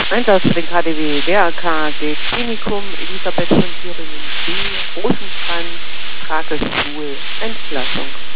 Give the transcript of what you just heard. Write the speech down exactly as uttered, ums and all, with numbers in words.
Einsatz für den K D W D R K G Klinikum Elisabeth von Thüringen B, Rosenstrand, Krakestuhl, Entlassung.